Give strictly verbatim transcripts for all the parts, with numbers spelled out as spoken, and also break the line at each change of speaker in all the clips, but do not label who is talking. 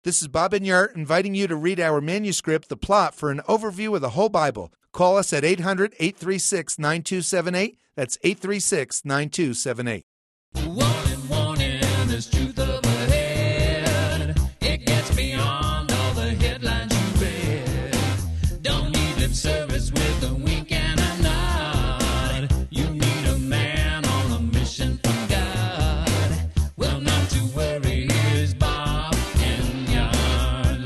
This is Bob Enyart inviting you to read our manuscript, The Plot, for an overview of the whole Bible. Call us at eight hundred, eight three six, nine two seven eight. That's eight three six, nine two seven eight.
Warning, warning, there's truth up ahead. It gets beyond all the headlines you read. Don't need lip service with a wink and a nod. You need a man on a mission from God. Well, not to worry, here's Bob Enyart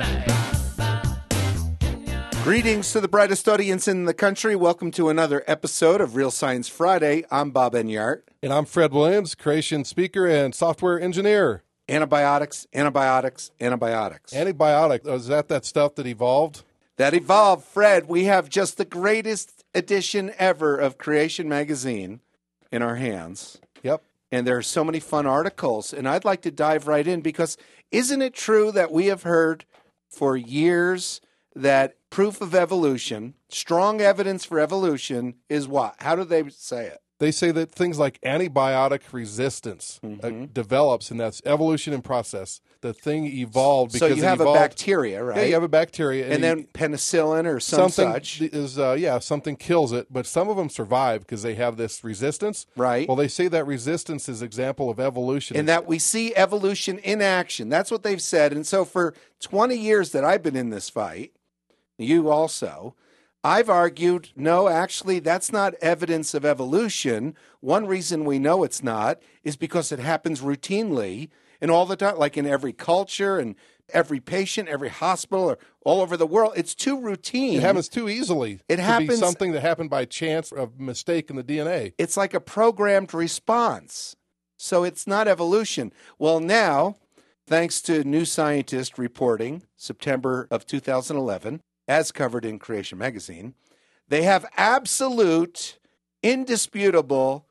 Live.
Greetings to the brightest audience in the country. Welcome to another episode of Real Science Friday. I'm Bob Enyart.
And I'm Fred Williams, creation speaker and software engineer.
Antibiotics, antibiotics, antibiotics.
Antibiotic, is that that stuff that evolved?
That evolved, Fred. We have just the greatest edition ever of Creation Magazine in our hands.
Yep.
And there are so many fun articles. And I'd like to dive right in because isn't it true that we have heard for years that proof of evolution, strong evidence for evolution is what? How do they say it?
They say that things like antibiotic resistance
Mm-hmm.
uh, develops, and that's evolution in process. The thing evolved
So
because
you
it
have
evolved.
a bacteria, right?
Yeah, you have a bacteria.
and
you-
then penicillin or some
something
such.
is, uh, yeah, something kills it, but some of them survive because they have this resistance.
Right.
Well, they say that resistance is example of evolution.
And that we see evolution in action. That's what they've said. And so for twenty years that I've been in this fight, you also, I've argued, no, actually, that's not evidence of evolution. One reason we know it's not is because it happens routinely and all the time, like in every culture and every patient, every hospital, or all over the world. It's too routine.
It happens too easily.
It
to
happens-
be something that happened by chance of mistake in the D N A.
It's like a programmed response. So it's not evolution. Well, now, thanks to New Scientist reporting, September of two thousand eleven, as covered in Creation Magazine, they have absolute, indisputable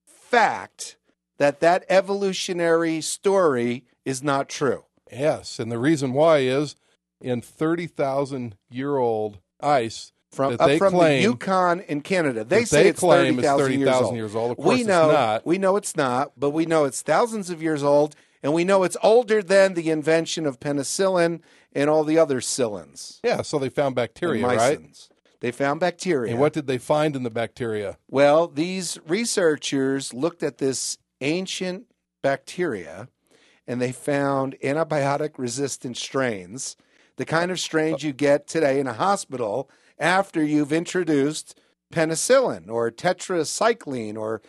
fact that that evolutionary story is not true.
Yes, and the reason why is in thirty thousand year old ice
From,
that
up
they
from
claim,
the Yukon in Canada. They
that
say
they
it's
claim
thirty
is
thousand
thirty
years
thousand
old.
years old. Of course,
we know,
it's not.
We know it's not, but we know it's thousands of years old, and we know it's older than the invention of penicillin and all the other cillins.
Yeah, so they found bacteria,
and
right?
mycins. They found bacteria.
And what did they find in the bacteria?
Well, these researchers looked at this ancient bacteria, and they found antibiotic-resistant strains, the kind of strains you get today in a hospital after you've introduced penicillin or tetracycline or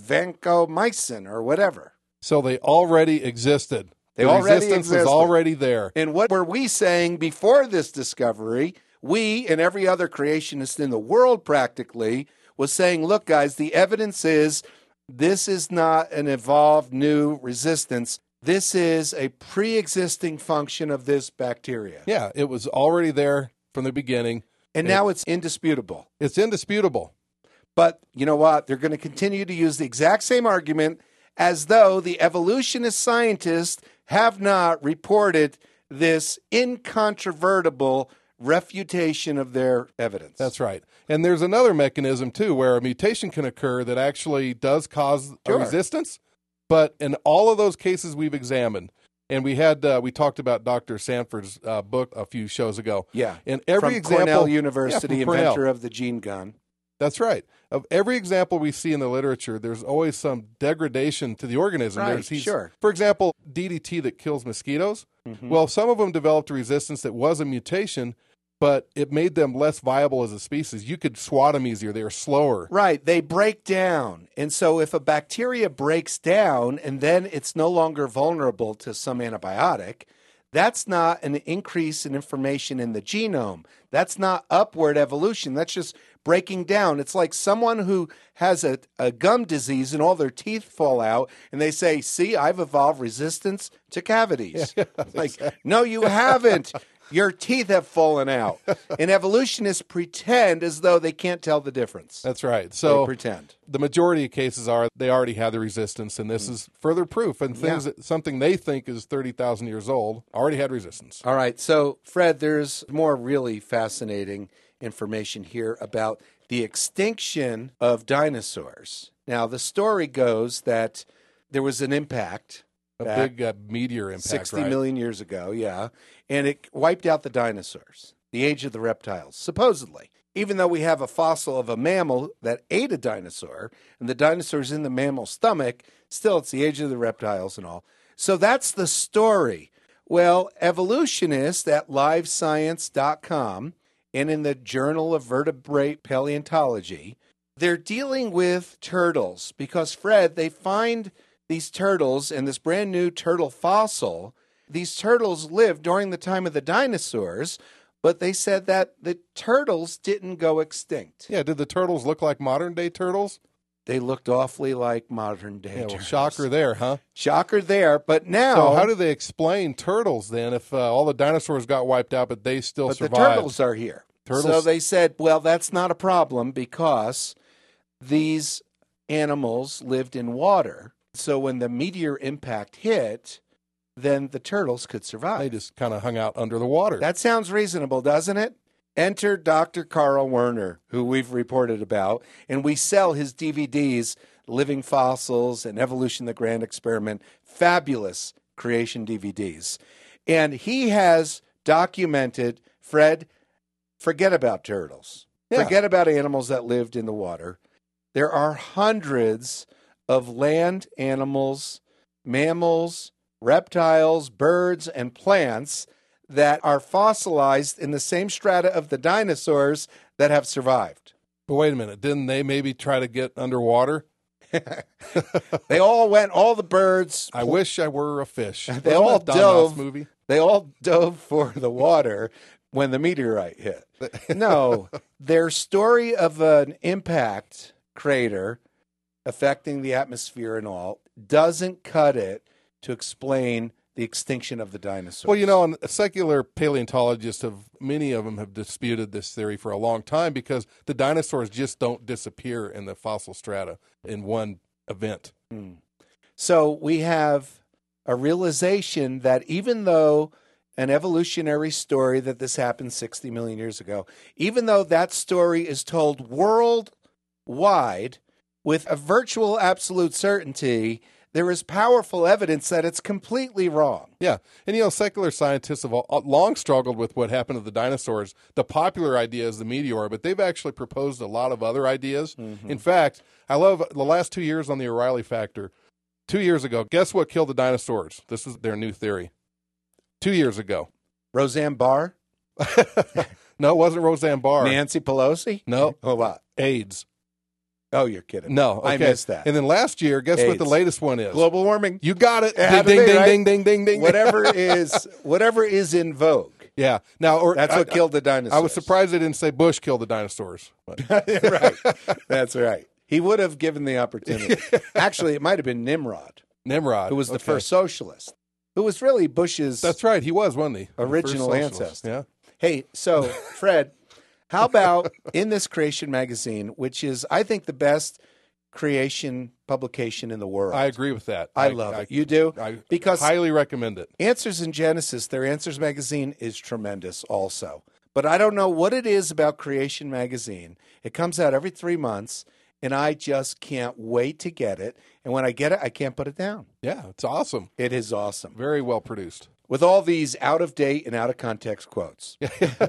vancomycin or whatever.
So they already existed.
They
the
already
resistance
existed.
was already there.
And what were we saying before this discovery? We and every other creationist in the world practically was saying, look, guys, the evidence is this is not an evolved new resistance. This is a pre-existing function of this bacteria.
Yeah, it was already there from the beginning.
And now it's indisputable.
It's indisputable.
But you know what? They're going to continue to use the exact same argument as though the evolutionist scientists have not reported this incontrovertible refutation of their evidence.
That's right. And there's another mechanism, too, where a mutation can occur that actually does cause
Sure.
a resistance. But in all of those cases we've examined, and we had uh, we talked about Doctor Sanford's uh, book a few shows ago.
Yeah.
In every
from
example,
Cornell
Yeah,
University,
from Cornell.
inventor of the gene gun.
That's right. Of every example we see in the literature, there's always some degradation to the organism.
Right,
There's, he's-
sure.
For example, D D T that kills mosquitoes.
Mm-hmm.
Well, some of them developed a resistance that was a mutation, but it made them less viable as a species. You could swat them easier. They were slower.
Right. They break down. And so if a bacteria breaks down and then it's no longer vulnerable to some antibiotic, that's not an increase in information in the genome. That's not upward evolution. That's just breaking down. It's like someone who has a, a gum disease and all their teeth fall out, and they say, see, I've evolved resistance to cavities. Like, no, you haven't. Your teeth have fallen out. And evolutionists pretend as though they can't tell the difference.
That's right.
They
So
pretend.
the majority of cases are they already had the resistance, and this is further proof. And things
Yeah.
that something they think is thirty thousand years old already had resistance.
All right. So, Fred, there's more really fascinating information here about the extinction of dinosaurs. Now, the story goes that there was an impact
A
back
big uh, meteor impact,
sixty
right?
million years ago, yeah. And it wiped out the dinosaurs, the age of the reptiles, supposedly. Even though we have a fossil of a mammal that ate a dinosaur, and the dinosaur's in the mammal's stomach, still it's the age of the reptiles and all. So that's the story. Well, evolutionists at live science dot com and in the Journal of Vertebrate Paleontology, they're dealing with turtles because, Fred, they find these turtles and this brand new turtle fossil. These turtles lived during the time of the dinosaurs, but they said that the turtles didn't go extinct.
Yeah, did the turtles look like modern-day turtles?
They looked awfully like modern day
Yeah, well,
turtles.
shocker there, huh?
Shocker there, but now...
So how do they explain turtles then if uh, all the dinosaurs got wiped out but they still
But
survived?
the turtles are here.
Turtles-
So they said, well, that's not a problem because these animals lived in water. So when the meteor impact hit, then the turtles could survive.
They just kind of hung out under the water.
That sounds reasonable, doesn't it? Enter Doctor Carl Werner, who we've reported about, and we sell his D V Ds, Living Fossils and Evolution, the Grand Experiment, fabulous creation D V Ds. And he has documented, Fred, forget about turtles.
Yeah.
Forget about animals that lived in the water. There are hundreds of land animals, mammals, reptiles, birds, and plants that are fossilized in the same strata of the dinosaurs that have survived.
But wait a minute, didn't they maybe try to get underwater?
They all went, all the birds,
I wish I were a fish.
They
Wasn't
all
that Don Knotts
dove.
movie.
they all dove for the water when the meteorite hit. No, their story of an impact crater affecting the atmosphere and all doesn't cut it to explain the extinction of the dinosaurs.
Well, you know, and secular paleontologists have, many of them have disputed this theory for a long time because the dinosaurs just don't disappear in the fossil strata in one event.
So we have a realization that even though an evolutionary story that this happened sixty million years ago, even though that story is told worldwide with a virtual absolute certainty, there is powerful evidence that it's completely wrong.
Yeah. And, you know, secular scientists have all, long struggled with what happened to the dinosaurs. The popular idea is the meteor, but they've actually proposed a lot of other ideas.
Mm-hmm.
In fact, I love the last two years on the O'Reilly Factor. Two years ago, guess what killed the dinosaurs? This is their new theory. Two years ago.
Roseanne Barr?
No, it wasn't Roseanne Barr.
Nancy Pelosi?
No.
Oh, what?
AIDS.
Oh, you're kidding.
No. Okay.
I missed that.
And then last year, guess what the
AIDS.
latest one is?
Global warming.
You got it.
It had
Ding,
to
ding,
be,
ding,
right?
ding, ding, ding, ding.
Whatever is whatever is in vogue.
Yeah. Now, or
That's what
I-
killed the dinosaurs.
I was surprised they didn't say Bush killed the dinosaurs. But
Right. That's right. He would have given the opportunity. Actually, it might have been Nimrod,
Nimrod,
who was the
Okay.
first socialist, who was really Bush's.
That's right. He was, wasn't he? The first
Original
socialist.
ancestor.
Yeah.
Hey, so Fred, how about in this Creation magazine, which is, I think, the best creation publication in the world?
I agree with that.
I love it. You do?
I
Because
highly recommend it.
Answers in Genesis, their Answers magazine is tremendous also. But I don't know what it is about Creation magazine. It comes out every three months, and I just can't wait to get it. And when I get it, I can't put it down.
Yeah, it's awesome.
It is awesome.
Very well produced.
With all these out of date and out of context quotes.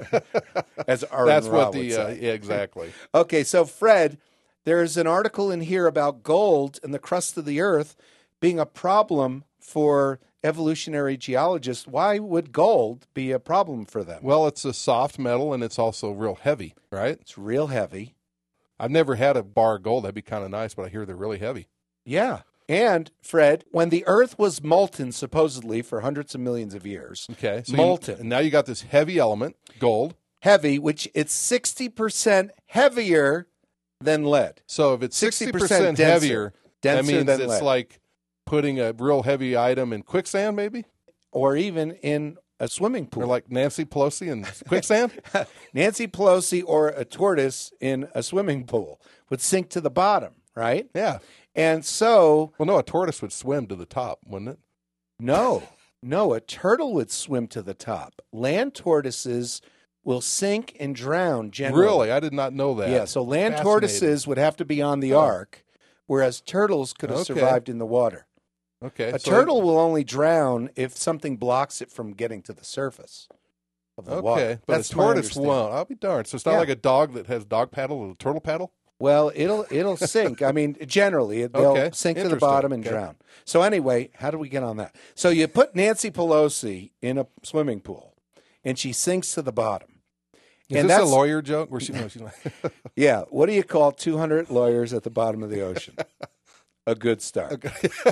As Aaron
That's
Ra
what
would
the uh,
say.
yeah, exactly.
Okay, so Fred, there's an article in here about gold and the crust of the earth being a problem for evolutionary geologists. Why would gold be a problem for them?
Well, it's a soft metal and it's also real heavy, right?
It's real heavy.
I've never had a bar of gold. That'd be kind of nice, but I hear they're really heavy.
Yeah. And, Fred, when the earth was molten, supposedly, for hundreds of millions of years,
Okay, so you-
molten,
and now you got this heavy element, gold.
heavy, which it's sixty percent heavier than lead.
So if it's
sixty
sixty
percent
percent
denser.
heavier, that
Denser
means
than
it's
lead.
like putting a real heavy item in quicksand, maybe,
Or even in a swimming pool.
or like Nancy Pelosi in quicksand.
Nancy Pelosi or a tortoise in a swimming pool would sink to the bottom, right?
Yeah.
And so,
Well, no, a tortoise would swim to the top, wouldn't it?
no, no, a turtle would swim to the top. Land tortoises will sink and drown generally.
Really, I did not know that.
Yeah, so land
Fascinating.
tortoises would have to be on the
Huh.
ark, whereas turtles could have
Okay.
survived in the water.
Okay.
A
so
turtle will only drown if something blocks it from getting to the surface of the
Okay,
water.
but
That's
a
my
tortoise
understanding.
won't. I'll be darned. So it's not
Yeah.
like a dog that has dog paddle or a turtle paddle?
Well, it'll it'll sink. I mean, generally, it- they'll
Okay,
sink to the
interesting.
bottom and
Okay.
drown. So anyway, how do we get on that? So you put Nancy Pelosi in a swimming pool, and she sinks to the bottom.
Is
and
this a
that's,
lawyer joke? Where she, no, she's like,
Yeah. What do you call two hundred lawyers at the bottom of the ocean? A good start.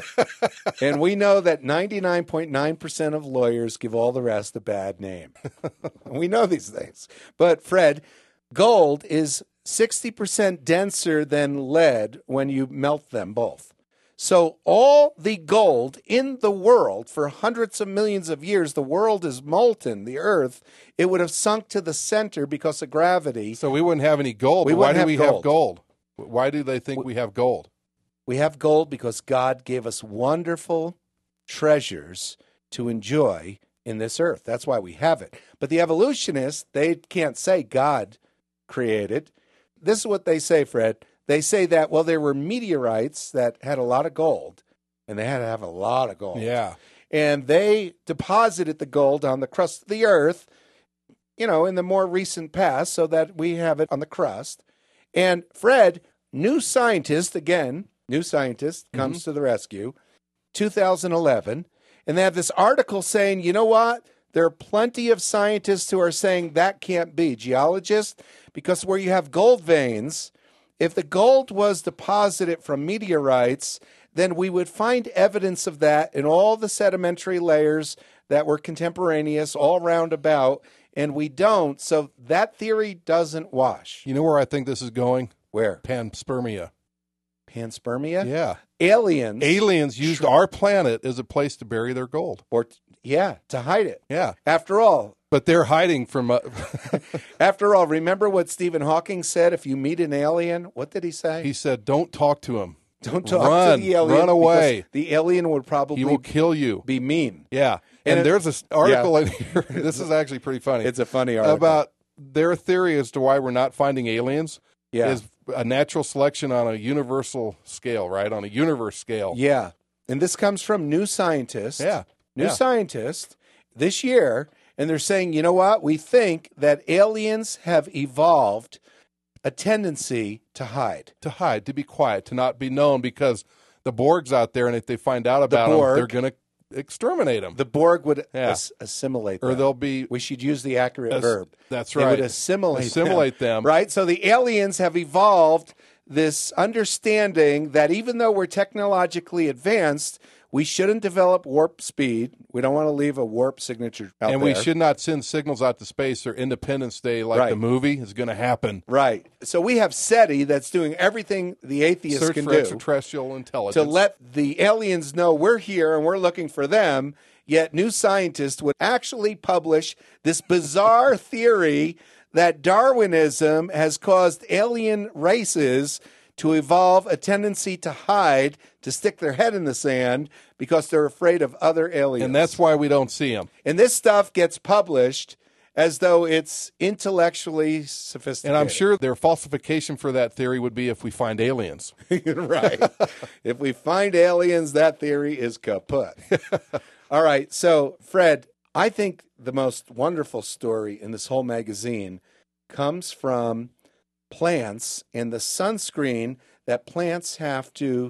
And we know that ninety-nine point nine percent of lawyers give all the rest a bad name. We know these things. But, Fred, gold is sixty percent denser than lead when you melt them both. So all the gold in the world for hundreds of millions of years, the world is molten, the earth, it would have sunk to the center because of gravity.
so we wouldn't have any gold.
We
but why
wouldn't
do
have
we
gold.
have gold? Why do they think we have gold?
We have gold because God gave us wonderful treasures to enjoy in this earth. That's why we have it. But the evolutionists, they can't say God created. This is what they say, Fred. They say that, well, there were meteorites that had a lot of gold, and they had to have a lot of gold.
Yeah.
And they deposited the gold on the crust of the earth, you know, in the more recent past so that we have it on the crust. And Fred, new scientist, again, new scientist comes to the rescue, two thousand eleven, and they have this article saying, you know what? There are plenty of scientists who are saying that can't be. Geologists, because where you have gold veins, if the gold was deposited from meteorites, then we would find evidence of that in all the sedimentary layers that were contemporaneous all round about, and we don't. So that theory doesn't wash.
You know where I think this is going?
Where?
Panspermia.
Panspermia?
Yeah.
Aliens.
Aliens used our planet as a place to bury their gold.
Or, yeah, to hide it.
Yeah.
After all,
But they're hiding from. Uh,
after all, remember what Stephen Hawking said? If you meet an alien, what did he say?
he said, don't talk to him.
Don't talk
run,
to the alien.
Run away.
because the alien would
He
probably
will kill you.
be mean.
Yeah.
And
And,
it-
there's this article in here. This is actually pretty funny.
It's a funny article.
About their theory as to why we're not finding aliens
Yeah.
is a natural selection on a universal scale, right? On a universe scale.
Yeah. And this comes from New Scientist.
Yeah.
New
Yeah.
Scientist this year. And they're saying, you know what? We think that aliens have evolved a tendency to hide.
To hide, to be quiet, to not be known because the Borg's out there, and if they find out about them,
Borg.
they're going to exterminate them.
The Borg would
Yeah.
as- assimilate
or
them.
they'll be.
We should use the accurate
As-
verb.
that's
They
right.
would assimilate,
Assimilate them.
Right? So the aliens have evolved this understanding that even though we're technologically advanced, we shouldn't develop warp speed. We don't want to leave a warp signature out
and
there.
we should not send signals out to space or Independence Day like
Right.
the movie is going to happen.
Right. So we have SETI that's doing everything the atheists
Search
can
for
do
extraterrestrial intelligence.
to let the aliens know we're here and we're looking for them. Yet New Scientist would actually publish this bizarre theory that Darwinism has caused alien races to evolve a tendency to hide, to stick their head in the sand because they're afraid of other aliens.
and that's why we don't see them.
And this stuff gets published as though it's intellectually sophisticated.
And I'm sure their falsification for that theory would be if we find aliens.
Right. If we find aliens, that theory is kaput. All right. So, Fred, I think the most wonderful story in this whole magazine comes from plants and the sunscreen that plants have to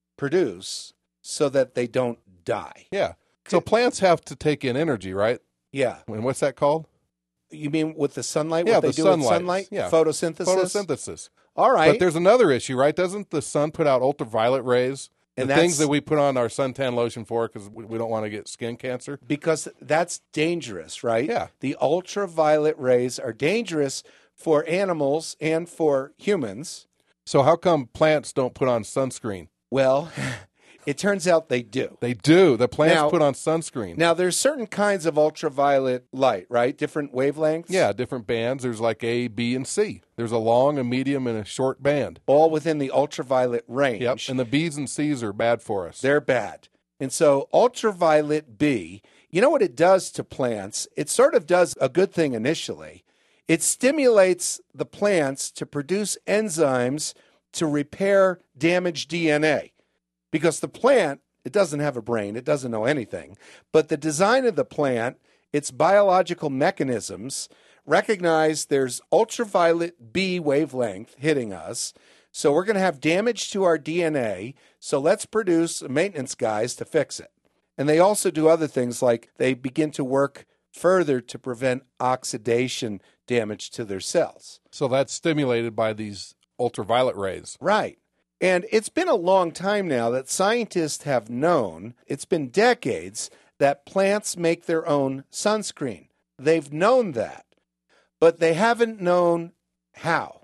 produce so that they don't die.
Yeah. So plants have to take in energy, right?
Yeah.
And what's that called?
You mean with the sunlight?
Yeah,
what they
the
do with
sunlight.
sunlight?
Yeah.
Photosynthesis?
Photosynthesis.
All right.
But there's another issue, right? Doesn't the sun put out ultraviolet rays?
And
the
that's-
things that we put on our suntan lotion for because we we don't want to get skin cancer.
Because that's dangerous, right?
Yeah.
The ultraviolet rays are dangerous for animals and for humans.
So how come plants don't put on sunscreen?
Well, it turns out they do.
They do. The plants
Now-
put on sunscreen.
Now, there's certain kinds of ultraviolet light, right? Different wavelengths.
Yeah, different bands. There's like A, B, and C. There's a long, a medium, and a short band.
All within the ultraviolet range.
Yep. And the B's and C's are bad for us.
They're bad. And so ultraviolet B, you know what it does to plants? It sort of does a good thing initially. It stimulates the plants to produce enzymes to repair damaged D N A because the plant It doesn't have a brain. It doesn't know anything. But the design of the plant, its biological mechanisms, recognize there's ultraviolet B wavelength hitting us. So we're going to have damage to our D N A. So let's produce maintenance guys to fix it. And they also do other things like they begin to work further to prevent oxidation damage to their cells.
So that's stimulated by these ultraviolet rays.
Right. And it's been a long time now that scientists have known, it's been decades, that plants make their own sunscreen. They've known that, but they haven't known how.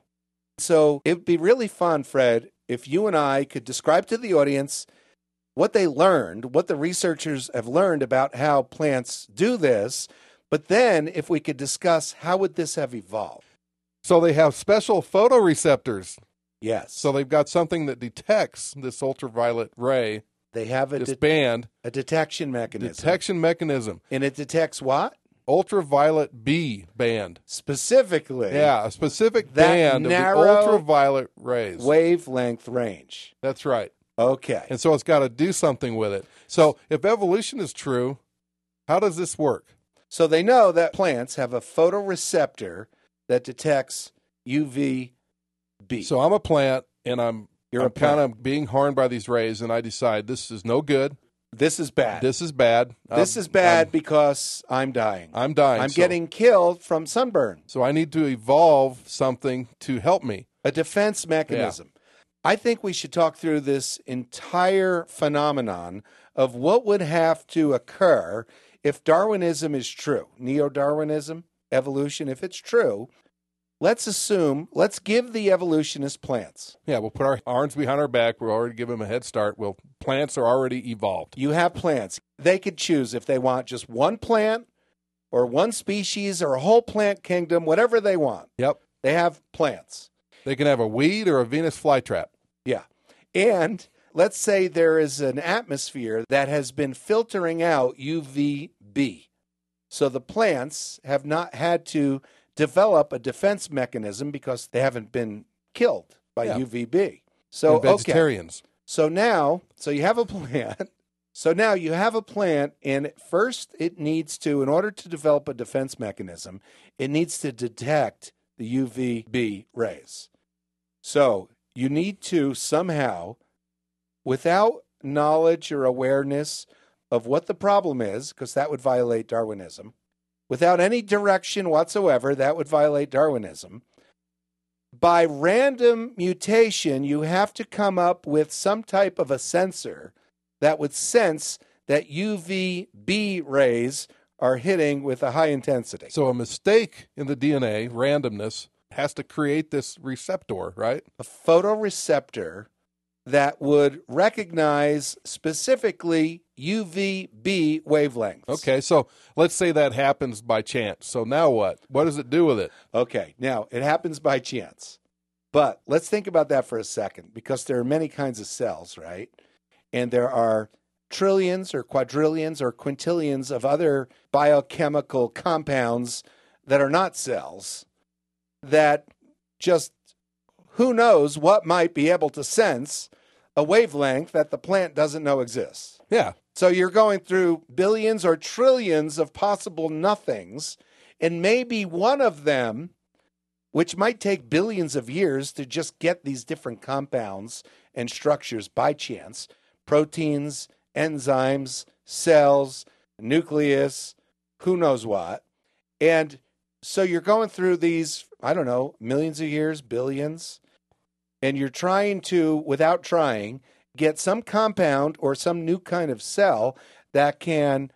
So it would be really fun, Fred, if you and I could describe to the audience what they learned, what the researchers have learned about how plants do this, but then if we could discuss how would this have evolved.
So they have special photoreceptors.
Yes.
So they've got something that detects this ultraviolet ray,
they have a,
this
de-
band,
a detection mechanism.
detection mechanism.
And it detects what?
Ultraviolet B band.
Specifically.
Yeah, a specific
that
band of the
narrow
ultraviolet rays.
wavelength range.
That's right.
Okay.
And so it's got to do something with it. So if evolution is true, how does this work?
So they know that plants have a photoreceptor that detects U V B.
So I'm a plant, and I'm,
You're
I'm
a plant.
kind of being harmed by these rays, and I decide this is no good.
This is bad.
This is bad.
This
Um,
is bad
I'm,
because I'm dying.
I'm dying.
I'm
so-
getting killed from sunburn.
So I need to evolve something to help me.
A defense mechanism. I think we should talk through this entire phenomenon of what would have to occur if Darwinism is true, neo-Darwinism, evolution, if it's true. Let's assume, let's give the evolutionists plants.
Yeah, we'll put our arms behind our back. We'll already give them a head start. Well, plants are already evolved.
You have plants. They could choose if they want just one plant or one species or a whole plant kingdom, whatever they want.
Yep.
They have plants.
They can have a weed or a Venus flytrap.
Yeah. And let's say there is an atmosphere that has been filtering out U V B. So the plants have not had to develop a defense mechanism because they haven't been killed by
Yeah.
U V B. So,
And
okay.
vegetarians.
So now, so you have a plant. So now you have a plant, and first it needs to, in order to develop a defense mechanism, it needs to detect the U V B rays. So you need to somehow, without knowledge or awareness of what the problem is, because that would violate Darwinism, without any direction whatsoever, that would violate Darwinism. By random mutation, you have to come up with some type of a sensor that would sense that U V B rays are hitting with a high intensity.
So a mistake in the D N A, randomness, has to create this receptor, right?
A photoreceptor that would recognize specifically U V B wavelengths.
Okay, so let's say that happens by chance. So now what? What does it do with it?
Okay, now it happens by chance. But let's think about that for a second, because there are many kinds of cells, right? And there are trillions or quadrillions or quintillions of other biochemical compounds that are not cells that just, who knows what might be able to sense a wavelength that the plant doesn't know exists.
Yeah.
So you're going through billions or trillions of possible nothings, and maybe one of them, which might take billions of years to just get these different compounds and structures by chance, proteins, enzymes, cells, nucleus, who knows what. And so you're going through these, I don't know, millions of years, billions, and you're trying to, without trying, get some compound or some new kind of cell that can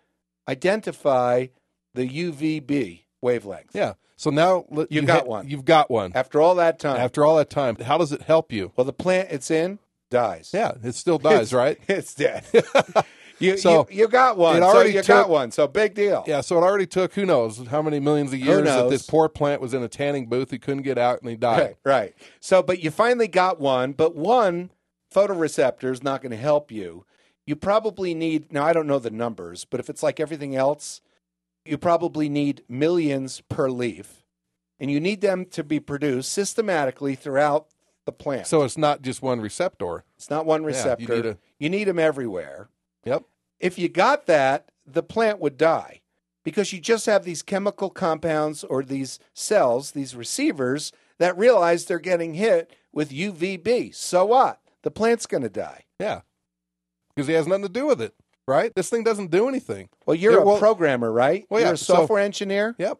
identify the U V B wavelength.
Yeah. So now let-
You
you
got
ha-
one.
You've got one.
After all that time,
After all that time, how does it help you?
well, the plant it's in dies.
Yeah, it still dies, right?
It's dead. you,
So,
you you got one.
it
So
already
you
took-
got one. So big deal.
Yeah, so it already took who knows how many millions of years that
knows?
this poor plant was in a tanning booth. He couldn't get out and he died.
Right, right. So, but you finally got one, but one photoreceptor is not going to help you. You probably need, now I don't know the numbers, but if it's like everything else, you probably need millions per leaf, and you need them to be produced systematically throughout the plant.
So it's not just one receptor.
It's not one
Yeah, you
receptor.
need a-
you need them everywhere.
Yep.
If you got that, the plant would die because you just have these chemical compounds or these cells, these receivers that realize they're getting hit with U V B. So what? The plant's going to die.
Yeah. Because he has nothing to do with it, right? This thing doesn't do anything.
Well, you're
Yeah,
a
well-
programmer, right?
Well,
you're
yeah,
a
so-
software engineer.
Yep.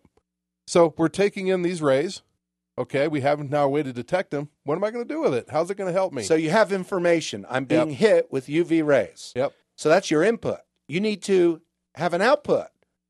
So we're taking in these rays. Okay, we have now a way to detect them. What am I going to do with it? How's it going to help me?
So you have information. I'm being
Yep.
hit with U V rays.
Yep.
So that's your input. You need to have an output.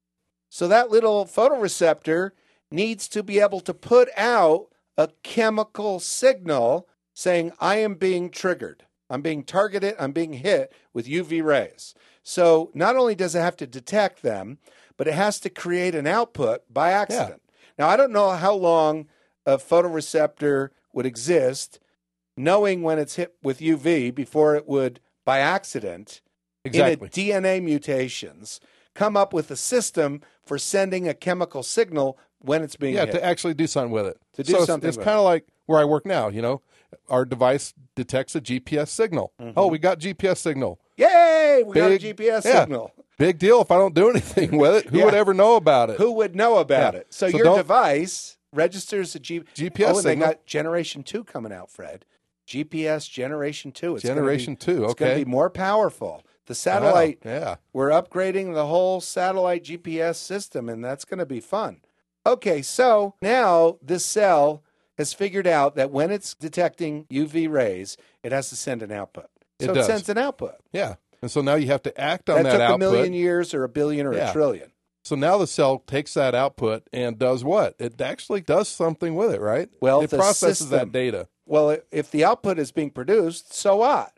So that little photoreceptor needs to be able to put out a chemical signal saying, I am being triggered. I'm being targeted. I'm being hit with U V rays. So not only does it have to detect them, but it has to create an output by accident. Now, I don't know how long a photoreceptor would exist, knowing when it's hit with U V before it would, by accident,
exactly.
in a D N A mutations, come up with a system for sending a chemical signal when it's being
Yeah,
hit.
to actually do something with it.
To do
so it's-
something
It's,
with
kind of like where I work now, you know. Our device detects a G P S signal.
Mm-hmm.
Oh, we got G P S signal.
Yay! We got a
Big-
G P S
yeah.
signal.
Big deal if I don't do anything with it. Who
Yeah.
would ever know about it?
Who would know about
Yeah.
it? So,
So
your
don't-
device registers a G-
G P S
Oh, and they
signal.
got Generation two coming out, Fred. G P S Generation two. It's gonna
Generation
be-
two,
It's going
okay.
to be more powerful. The satellite,
Wow, yeah.
we're upgrading the whole satellite G P S system, and that's going to be fun. Okay, so now this cell has figured out that when it's detecting U V rays, it has to send an output.
It
So it,
does.
sends an output.
Yeah. And so now you have to act on
That,
that,
took
output.
a million years or a billion or
Yeah.
a trillion.
So now the cell takes that output and does what? It actually does something with it, right?
Well,
it
the
processes
system-
that data.
Well, if the output is being produced, so what?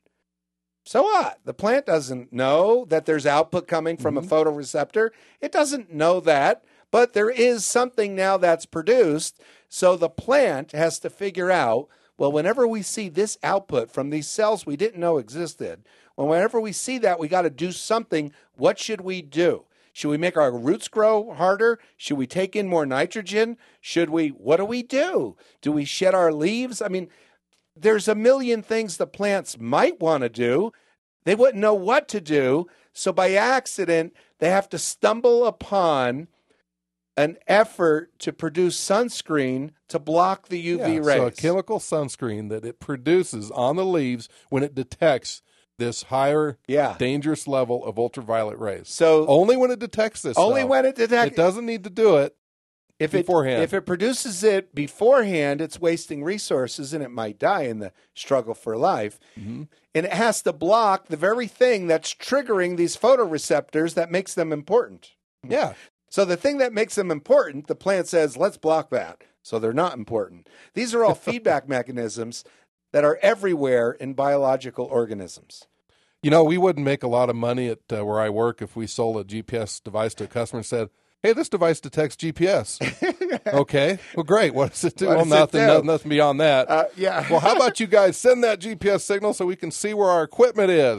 So what? The plant doesn't know that there's output coming from
Mm-hmm.
a photoreceptor. It doesn't know that, but there is something now that's produced. So the plant has to figure out, well, whenever we see this output from these cells we didn't know existed, well, whenever we see that, we got to do something. What should we do? Should we make our roots grow harder? Should we take in more nitrogen? Should we, what do we do? Do we shed our leaves? I mean, there's a million things the plants might want to do. They wouldn't know what to do. So by accident, they have to stumble upon an effort to produce sunscreen to block the U V
Yeah,
rays.
So a chemical sunscreen that it produces on the leaves when it detects this higher
Yeah.
dangerous level of ultraviolet rays.
So
Only when it detects this.
only
though.
when it detects
It doesn't need to do it.
if
beforehand.
It, if it produces it beforehand, it's wasting resources and it might die in the struggle for life.
Mm-hmm.
And it has to block the very thing that's triggering these photoreceptors that makes them important.
Yeah.
So the thing that makes them important, the plant says, let's block that. So they're not important. These are all feedback mechanisms that are everywhere in biological organisms.
You know, we wouldn't make a lot of money at uh, where I work if we sold a G P S device to a customer and said, hey, this device detects G P S. Okay. Well, great. What does it do?
What
Well,
does it
nothing,
do?
nothing, nothing beyond that.
Uh, yeah.
Well, how about you guys send that G P S signal so we can see where our equipment is?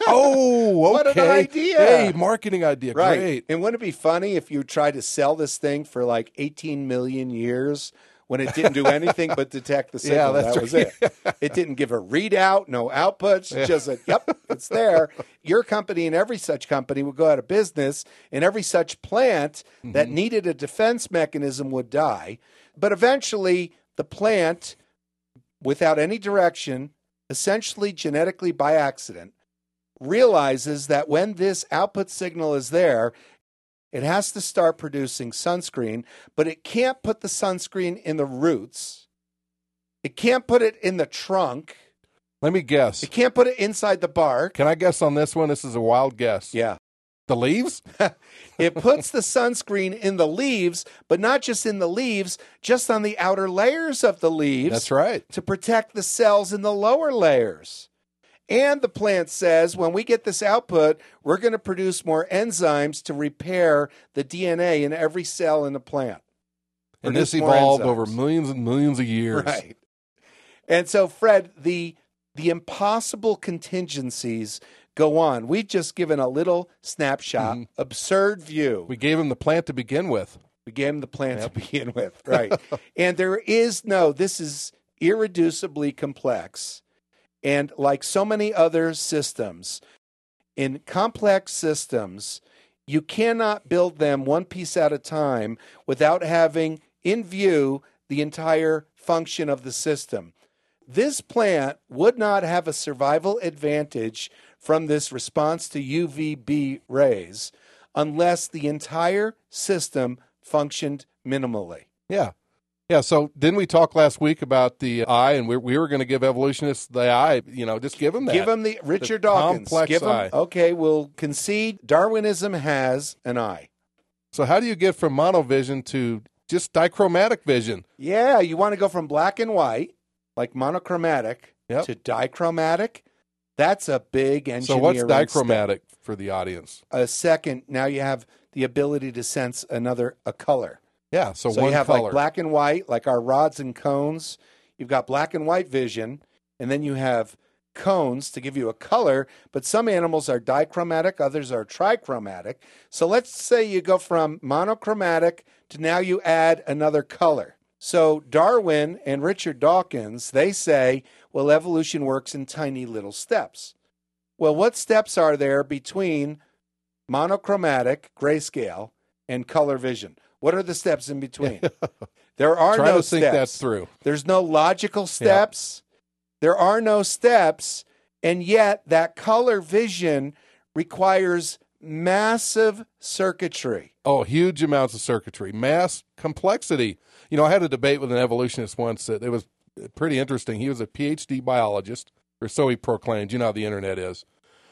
Oh, okay.
What an idea.
Hey, marketing idea.
Right.
Great.
And wouldn't it be funny if you tried to sell this thing for like eighteen million years when it didn't do anything but detect the signal?
that's
that was
right.
it. It didn't give a readout, no outputs. It just said, yep, it's there. Your company and every such company would go out of business, and every such plant that
Mm-hmm.
needed a defense mechanism would die. But eventually, the plant, without any direction, essentially genetically by accident, realizes that when this output signal is there, it has to start producing sunscreen, but it can't put the sunscreen in the roots. It can't put it in the trunk.
Let me guess.
It can't put it inside the bark.
Can I guess on this one? This is a wild guess.
Yeah.
The leaves?
It puts the sunscreen in the leaves, but not just in the leaves, just on the outer layers of the leaves.
That's right.
To protect the cells in the lower layers. And the plant says, when we get this output, we're going to produce more enzymes to repair the D N A in every cell in the plant.
And this
Produce more
evolved
enzymes.
over millions and millions of years.
Right. And so, Fred, the the impossible contingencies go on. We've just given a little snapshot, absurd view.
We gave him the plant to begin with.
We gave him the plant to begin with, right? And there is no, this is irreducibly complex. And like so many other systems, in complex systems, you cannot build them one piece at a time without having in view the entire function of the system. This plant would not have a survival advantage from this response to U V B rays unless the entire system functioned minimally.
Yeah. Yeah, so didn't we talk last week about the eye, and we, we were going to give evolutionists the eye, you know, just give them that.
Give them the, Richard
the
Dawkins.
complex
Give 'em-
eye.
Okay, we'll concede Darwinism has an eye.
So how do you get from monovision to just dichromatic vision?
Yeah, you want to go from black and white, like monochromatic,
Yep.
to dichromatic. That's a big engineering
So what's
step.
dichromatic for the audience?
A second, now you have the ability to sense another, a color.
Yeah, so,
So
one
you have
color.
like black and white, like our rods and cones. You've got black and white vision, and then you have cones to give you a color, but some animals are dichromatic, others are trichromatic. So let's say you go from monochromatic to now you add another color. So Darwin and Richard Dawkins, they say, well, evolution works in tiny little steps. Well, what steps are there between monochromatic, grayscale, and color vision? What are the steps in between? There are
Try
no
to think
steps.
that through.
There's no logical steps. There are no steps. And yet that color vision requires massive circuitry.
Oh, huge amounts of circuitry, mass complexity. You know, I had a debate with an evolutionist once that it was pretty interesting. He was a P H D biologist, or so he proclaimed. You know how the internet is.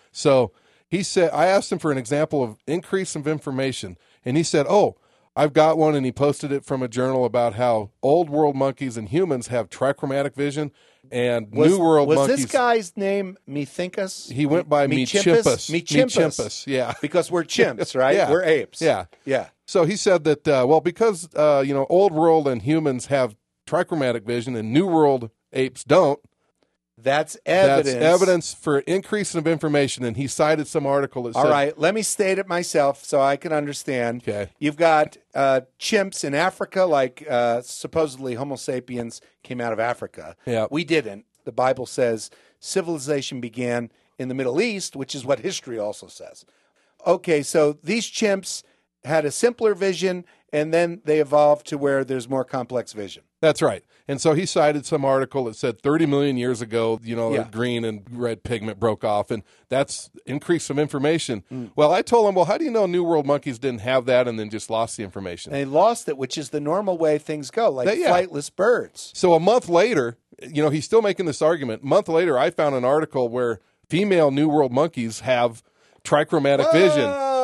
So he said, I asked him for an example of increase of information, and he said, oh, I've got one, and he posted it from a journal about how old world monkeys and humans have trichromatic vision, and
Was,
new world
was
monkeys.
this guy's name Methinkus?
He went by
Mechimpus?
Mechimpus.
Mechimpus.
Mechimpus, yeah.
Because we're chimps, right?
Yeah.
We're apes.
Yeah.
Yeah.
So he said that, uh, well, because, uh, you know, old world and humans have trichromatic vision and new world apes don't,
That's evidence.
that's evidence for increase of information. And he cited some article that
All
said,
right, let me state it myself so I can understand.
Okay.
You've got uh, chimps in Africa, like uh, supposedly Homo sapiens came out of Africa.
Yeah.
We didn't. The Bible says civilization began in the Middle East, which is what history also says. Okay, so these chimps had a simpler vision, and then they evolved to where there's more complex vision.
That's right. And so he cited some article that said thirty million years ago, you know,
Yeah.
the green and red pigment broke off, and that's increase some information.
Mm.
Well, I told him, well, how do you know New World monkeys didn't have that and then just lost the information?
And they lost it, which is the normal way things go, like
They- yeah.
flightless birds.
So a month later, you know, he's still making this argument. A month later, I found an article where female New World monkeys have trichromatic vision.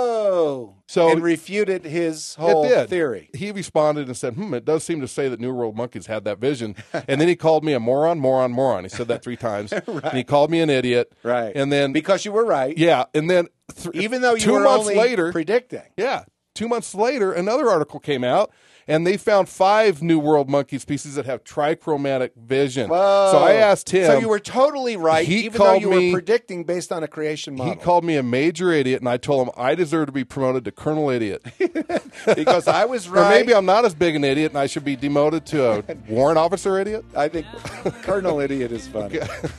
Oh,
So-
and refuted his whole
It did.
theory.
He responded and said, hmm, it does seem to say that New World monkeys had that vision. And then he called me a moron, moron, moron. He said that three times. And he called me an idiot.
Right.
And then,
Because you were right.
yeah, and then th-
Even though you
two
were
months
only
later,
predicting.
yeah, two months later, another article came out, and they found five New World monkey species that have trichromatic vision.
Whoa.
So I asked him.
So you were totally right,
He
even though
called
you
me-
were predicting based on a creation model.
He called me a major idiot, and I told him I deserve to be promoted to Colonel Idiot.
because I was right.
Or maybe I'm not as big an idiot, and I should be demoted to a warrant officer idiot.
I think Colonel Idiot is funny.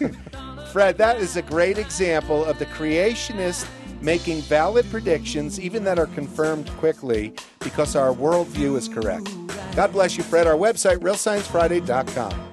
Fred, that is a great example of the creationist making valid predictions, even that are confirmed quickly, because our worldview is correct. God bless you, Fred. Our website, real science friday dot com.